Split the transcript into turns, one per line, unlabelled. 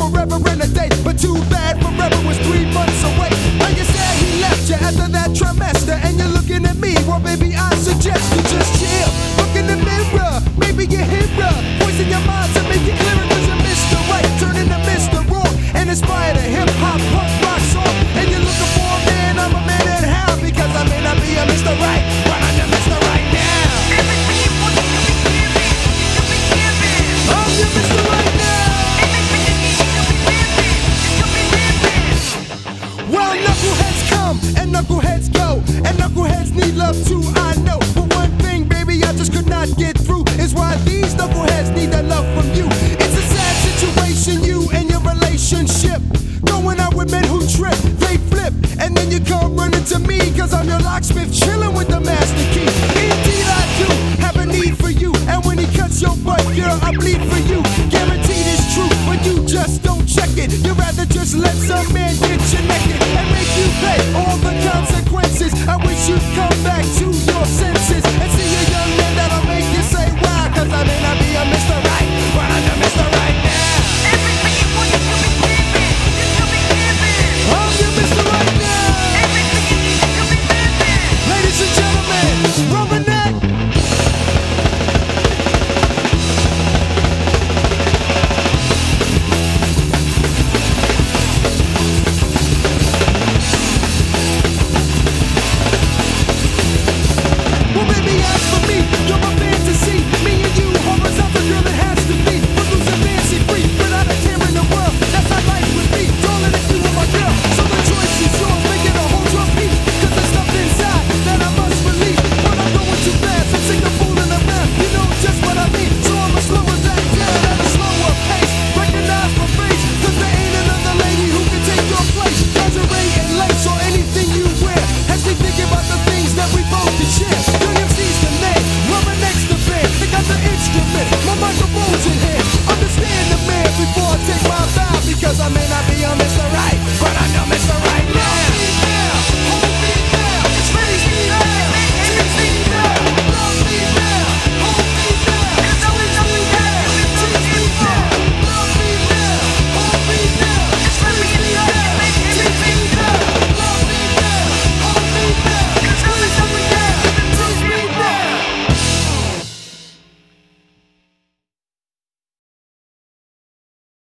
forever and a day. But too bad forever was 3 months away. Now you said he left you after that trimester, and you're looking at me. Well, baby, I suggest you just chill. Look in the mirror, maybe you hear her voice in your mind to make it clearer. Cause you're Mr. Right, turning to Mr. Wrong, and inspire the hip-hop punk rock song. And you're looking for a man, I'm a man in hell, because I may not be a Mr. Right, but I'm your Mr. Right now. I'm your Mr. Right now. Well, knuckleheads come and knuckleheads go, and knuckleheads need love too, I know. But one thing, baby, I just could not get through is why these knuckleheads need that love from you. It's a sad situation, you and your relationship. Going out with men who trip, they flip, and then you come running to me, cause I'm your locksmith, chilling with the master key. Indeed I do have a need for you, and when he cuts your butt, girl, I bleed for you. Guaranteed it's true, but you just don't check it. You'd rather just let some man get you